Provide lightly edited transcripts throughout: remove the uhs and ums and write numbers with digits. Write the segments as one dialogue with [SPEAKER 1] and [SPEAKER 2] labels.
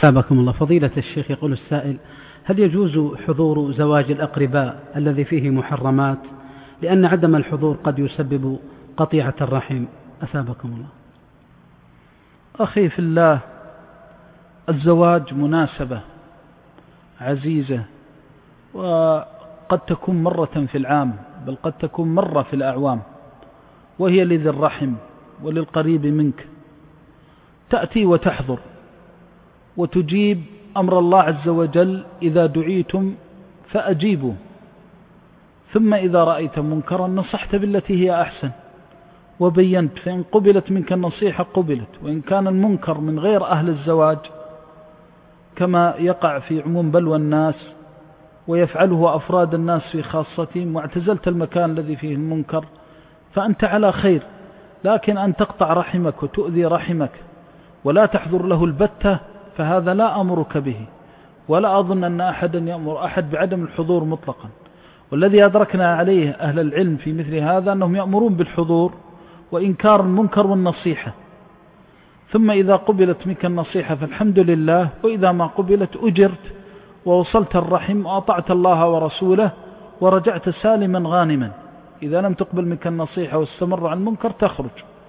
[SPEAKER 1] أثابكم الله. فضيلة الشيخ، يقول السائل: هل يجوز حضور زواج الأقرباء الذي فيه محرمات، لأن عدم الحضور قد يسبب قطيعة الرحم؟ أثابكم الله.
[SPEAKER 2] أخي في الله، الزواج مناسبة عزيزة، وقد تكون مرة في العام، بل قد تكون مرة في الأعوام، وهي لذي الرحم وللقريب منك، تأتي وتحضر وتجيب أمر الله عز وجل: إذا دعيتم فأجيبوا، ثم إذا رأيت منكرا نصحت بالتي هي أحسن وبينت، فإن قبلت منك النصيحة قبلت، وإن كان المنكر من غير أهل الزواج كما يقع في عموم بلوى الناس ويفعله أفراد الناس في خاصتهم، واعتزلت المكان الذي فيه المنكر، فأنت على خير. لكن أن تقطع رحمك وتؤذي رحمك ولا تحضر له البتة، فهذا لا أمرك به، ولا أظن أن أحدا يأمر أحد بعدم الحضور مطلقا. والذي أدركنا عليه أهل العلم في مثل هذا أنهم يأمرون بالحضور وإنكار المنكر والنصيحة، ثم إذا قبلت منك النصيحة فالحمد لله، وإذا ما قبلت أجرت ووصلت الرحم وأطعت الله ورسوله ورجعت سالما غانما. إذا لم تقبل منك النصيحة واستمر على المنكر تخرج،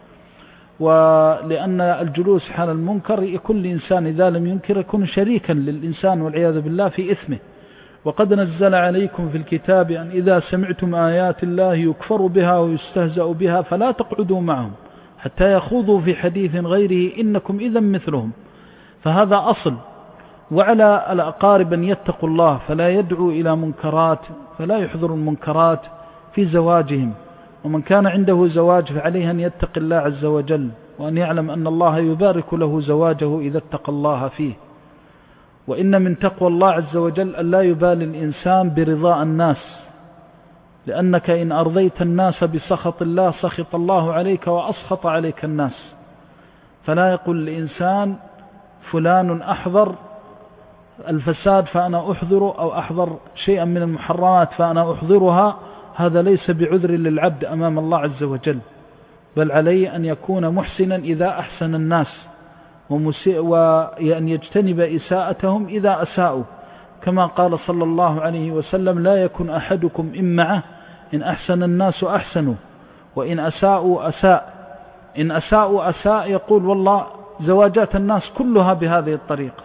[SPEAKER 2] ولأن الجلوس حال المنكر يكون الإنسان إذا لم ينكر يكون شريكا للإنسان والعياذ بالله في إثمه. وقد نزل عليكم في الكتاب أن إذا سمعتم آيات الله يكفر بها ويستهزأ بها فلا تقعدوا معهم حتى يخوضوا في حديث غيره إنكم إذا مثلهم. فهذا أصل. وعلى الأقارب أن يتقوا الله فلا يدعوا إلى منكرات، فلا يحضر المنكرات في زواجهم. ومن كان عنده زواج فعليه أن يتقي الله عز وجل، وأن يعلم أن الله يبارك له زواجه إذا اتقى الله فيه. وإن من تقوى الله عز وجل أن لا يبالي الإنسان برضاء الناس، لأنك إن أرضيت الناس بسخط الله سخط الله عليك وأسخط عليك الناس. فلا يقول الإنسان فلان أحضر الفساد فأنا أحضر، أو أحضر شيئا من المحرمات فأنا أحضرها، هذا ليس بعذر للعبد أمام الله عز وجل، بل عليه أن يكون محسنا إذا أحسن الناس، وأن يجتنب إساءتهم إذا أساءوا، كما قال صلى الله عليه وسلم: لا يكن أحدكم إمعة، إن أحسن الناس أحسنوا وإن أساءوا أساء. إن أساءوا أساء، يقول: والله زواجات الناس كلها بهذه الطريقة،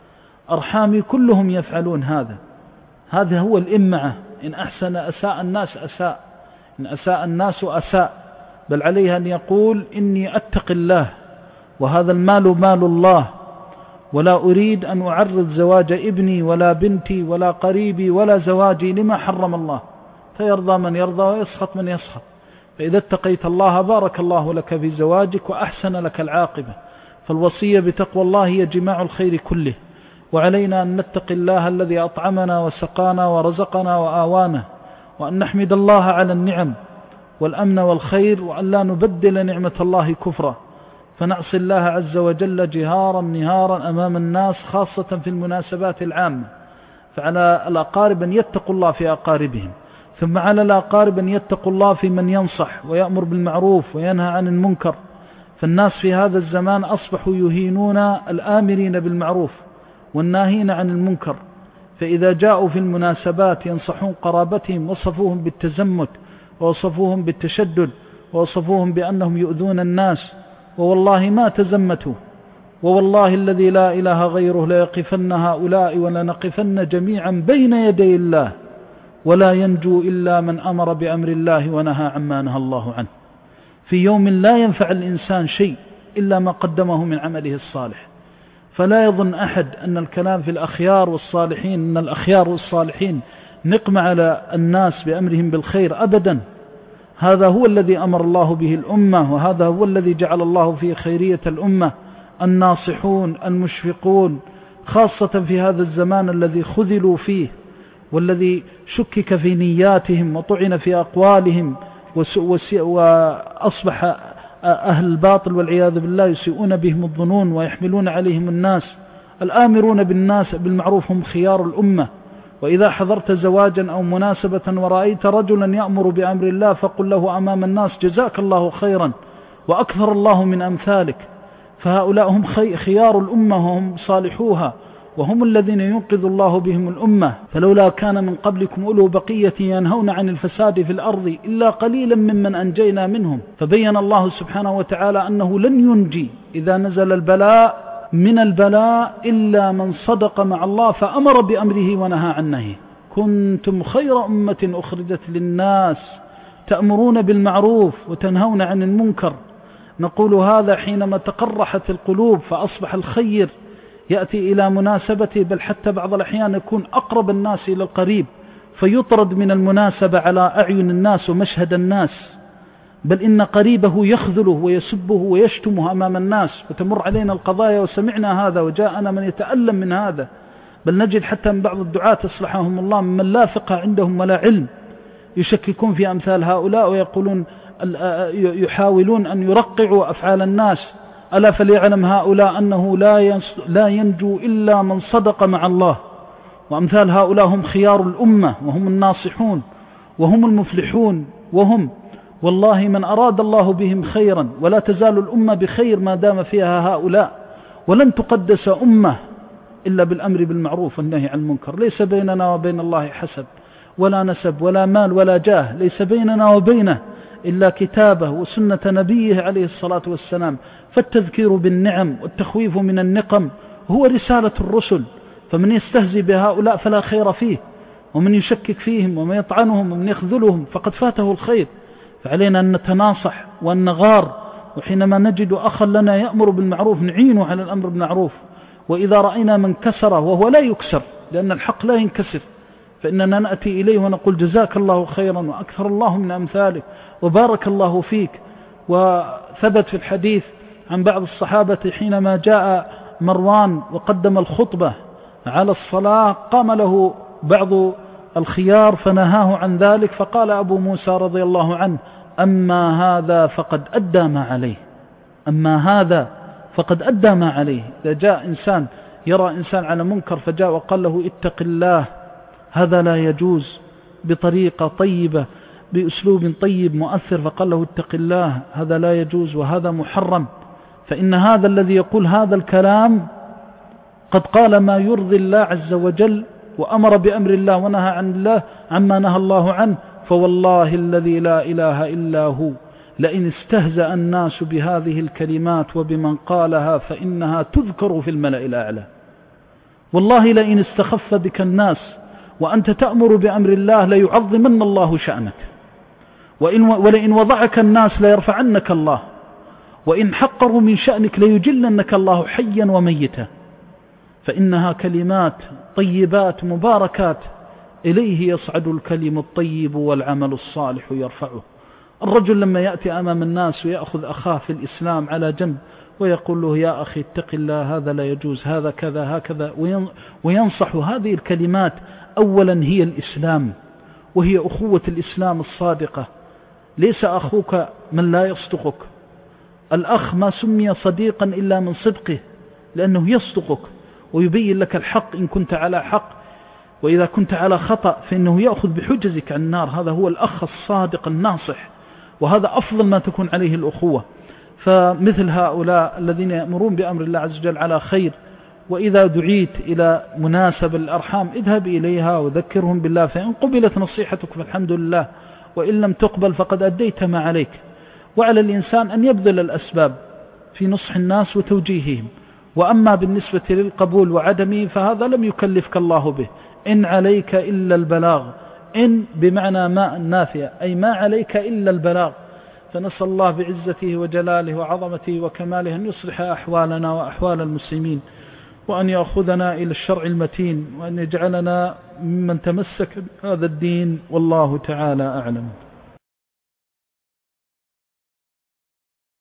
[SPEAKER 2] أرحامي كلهم يفعلون هذا. هذا هو الإمعة: إن أحسن أساء الناس أساء، إن أساء الناس أساء. بل عليه أن يقول: إني أتقي الله وهذا المال مال الله، ولا أريد أن أعرض زواج ابني ولا بنتي ولا قريبي ولا زواجي لما حرم الله. فيرضى من يرضى ويسخط من يسخط. فإذا اتقيت الله بارك الله لك في زواجك وأحسن لك العاقبة. فالوصية بتقوى الله هي جماع الخير كله، وعلينا أن نتقي الله الذي أطعمنا وسقانا ورزقنا وآوانا، وأن نحمد الله على النعم والأمن والخير، وأن لا نبدل نعمة الله كفرا، فنعصي الله عز وجل جهارا نهارا أمام الناس، خاصة في المناسبات العامة. فعلى الأقارب أن يتقوا الله في أقاربهم، ثم على الأقارب أن يتقوا الله في من ينصح ويأمر بالمعروف وينهى عن المنكر. فالناس في هذا الزمان أصبحوا يهينون الآمرين بالمعروف والناهين عن المنكر، فإذا جاءوا في المناسبات ينصحون قرابتهم وصفوهم بالتزمت ووصفوهم بالتشدد ووصفوهم بأنهم يؤذون الناس، ووالله ما تزمتوا، ووالله الذي لا إله غيره ليقفن هؤلاء ولنقفن جميعا بين يدي الله، ولا ينجو إلا من أمر بأمر الله ونهى عما نهى الله عنه، في يوم لا ينفع الإنسان شيء إلا ما قدمه من عمله الصالح. فلا يظن أحد أن الكلام في الأخيار والصالحين، أن الأخيار والصالحين نقم على الناس بأمرهم بالخير، أبدا. هذا هو الذي أمر الله به الأمة، وهذا هو الذي جعل الله فيه خيرية الأمة: الناصحون المشفقون، خاصة في هذا الزمان الذي خذلوا فيه، والذي شكك في نياتهم وطعن في أقوالهم، وأصبح أهل الباطل والعياذ بالله يسيئون بهم الظنون ويحملون عليهم الناس. الآمرون بالناس بالمعروف هم خيار الأمة. وإذا حضرت زواجا أو مناسبة ورأيت رجلا يأمر بأمر الله فقل له أمام الناس: جزاك الله خيرا وأكثر الله من أمثالك. فهؤلاء هم خيار الأمة وهم صالحوها، وهم الذين ينقذ الله بهم الأمة. فلولا كان من قبلكم أولو بقية ينهون عن الفساد في الأرض إلا قليلا ممن أنجينا منهم. فبين الله سبحانه وتعالى أنه لن ينجي إذا نزل البلاء من البلاء إلا من صدق مع الله فأمر بأمره ونهى عن نهيه. كنتم خير أمة أخرجت للناس تأمرون بالمعروف وتنهون عن المنكر. نقول هذا حينما تقرحت القلوب فأصبح الخير يأتي إلى مناسبته، بل حتى بعض الأحيان يكون أقرب الناس إلى القريب فيطرد من المناسبة على أعين الناس ومشهد الناس، بل إن قريبه يخذله ويسبه ويشتمه أمام الناس. وتمر علينا القضايا وسمعنا هذا وجاءنا من يتألم من هذا، بل نجد حتى من بعض الدعاة أصلحهم الله من لا فقه عندهم ولا علم يشككون في أمثال هؤلاء ويقولون يحاولون أن يرقعوا أفعال الناس. ألا فليعلم هؤلاء أنه لا ينجو إلا من صدق مع الله. وأمثال هؤلاء هم خيار الأمة وهم الناصحون وهم المفلحون، وهم والله من أراد الله بهم خيرا، ولا تزال الأمة بخير ما دام فيها هؤلاء. ولن تقدس أمة إلا بالأمر بالمعروف والنهي عن المنكر. ليس بيننا وبين الله حسب ولا نسب ولا مال ولا جاه، ليس بيننا وبينه إلا كتابه وسنة نبيه عليه الصلاة والسلام. فالتذكير بالنعم والتخويف من النقم هو رسالة الرسل. فمن يستهزي بهؤلاء فلا خير فيه، ومن يشكك فيهم ومن يطعنهم ومن يخذلهم فقد فاته الخير. فعلينا أن نتناصح وأن نغار، وحينما نجد أخا لنا يأمر بالمعروف نعينه على الأمر بالمعروف. وإذا رأينا من كسره وهو لا يكسر، لأن الحق لا ينكسر، فإننا نأتي إليه ونقول جزاك الله خيرا وأكثر الله من أمثالك وبارك الله فيك. وثبت في الحديث عن بعض الصحابة حينما جاء مروان وقدم الخطبة على الصلاة قام له بعض الخيار فنهاه عن ذلك، فقال أبو موسى رضي الله عنه: أما هذا فقد أدى ما عليه، أما هذا فقد أدى ما عليه. إذا جاء إنسان يرى إنسان على منكر فجاء وقال له اتق الله، هذا لا يجوز، بطريقة طيبة بأسلوب طيب مؤثر، فقال له اتق الله، هذا لا يجوز وهذا محرم. فإن هذا الذي يقول هذا الكلام قد قال ما يرضي الله عز وجل وأمر بأمر الله ونهى عن الله عما نهى الله عنه. فوالله الذي لا إله إلا هو لئن استهزأ الناس بهذه الكلمات وبمن قالها فإنها تذكر في الملأ الأعلى. والله لئن استخف بك الناس وأنت تأمر بأمر الله ليعظمن الله شأنك، ولئن وضعك الناس ليرفعنك الله، وإن حقروا من شأنك ليجلنك الله حيا وميتا. فإنها كلمات طيبات مباركات، إليه يصعد الكلم الطيب والعمل الصالح يرفعه. الرجل لما يأتي أمام الناس ويأخذ أخاه في الإسلام على جنب ويقول له يا أخي اتق الله، هذا لا يجوز، هذا كذا هكذا، وينصح. هذه الكلمات أولا هي الإسلام، وهي أخوة الإسلام الصادقة. ليس أخوك من لا يصدقك، الأخ ما سمي صديقا إلا من صدقه، لأنه يصدقك ويبين لك الحق إن كنت على حق، وإذا كنت على خطأ فإنه يأخذ بحجزك عن النار. هذا هو الأخ الصادق الناصح، وهذا أفضل ما تكون عليه الأخوة. فمثل هؤلاء الذين يأمرون بأمر الله عز وجل على خير، وإذا دعيت إلى مناسبة الأرحام اذهب إليها وذكرهم بالله، فإن قبلت نصيحتك فالحمد لله، وإن لم تقبل فقد أديت ما عليك. وعلى الإنسان أن يبذل الأسباب في نصح الناس وتوجيههم. وأما بالنسبة للقبول وعدمه فهذا لم يكلفك الله به، إن عليك إلا البلاغ. إن بمعنى ما النافية، أي ما عليك إلا البلاغ. فنسأل الله بعزته وجلاله وعظمته وكماله أن يصلح أحوالنا وأحوال المسلمين، وأن يأخذنا إلى الشرع المتين، وأن يجعلنا ممن تمسك بهذا الدين، والله تعالى أعلم.